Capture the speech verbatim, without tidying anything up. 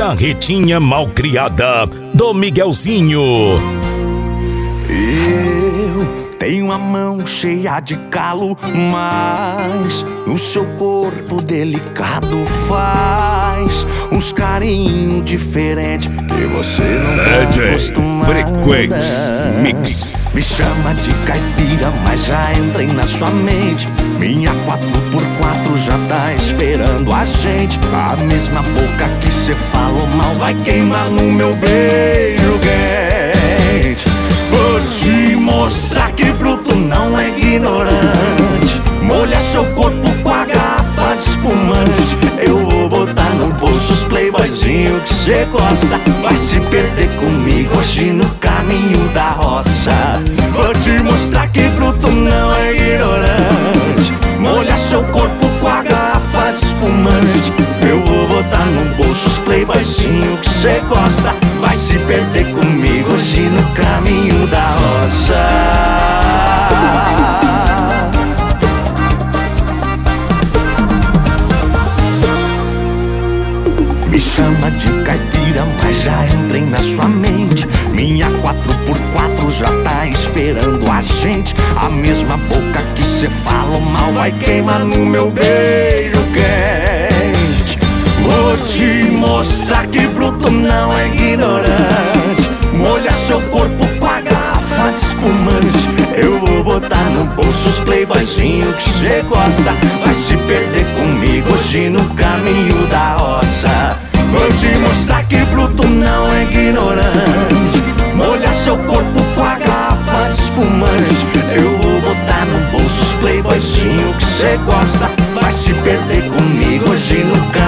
Carretinha Malcriada, do Miguelzinho. Eu tenho a mão cheia de calo, mas o seu corpo delicado faz uns carinhos diferentes que você não tá acostumado. Frequência Mix. Me chama de caipira, mas já entrei na sua mente. Minha quatro por quatro já tá esperando a gente. A mesma boca que cê falou mal vai queimar no meu beijo quente. Vou te mostrar que bruto não é ignorante. Molha seu corpo com a garrafa de espumante. Eu vou botar no bolso os playboyzinho que cê gosta. Vai se perder comigo hoje no caminho da roça. Vou te mostrar que bruto não é ignorante. Molha seu corpo com a garrafa de espumante. Eu vou botar no bolso os playboyzinho que cê gosta. Vai se perder comigo hoje no caminho da roça. Me chama de caipira, mas já entrei na sua mente. Minha quatro por quatro já tá esperando a gente. A mesma boca que cê falou mal vai queimar no meu beijo quente. Vou te mostrar que bruto não é ignorante. Molha seu corpo com a garrafa de espumante. Eu vou botar no bolso os playboyzinho que cê gosta. Vai se perder comigo hoje no caminho da roça. Vou te mostrar que bruto não é ignorante. Molha seu corpo com a garrafa de espumante. Eu vou botar no bolso os playboyzinho que cê gosta. Vai se perder comigo hoje no caminho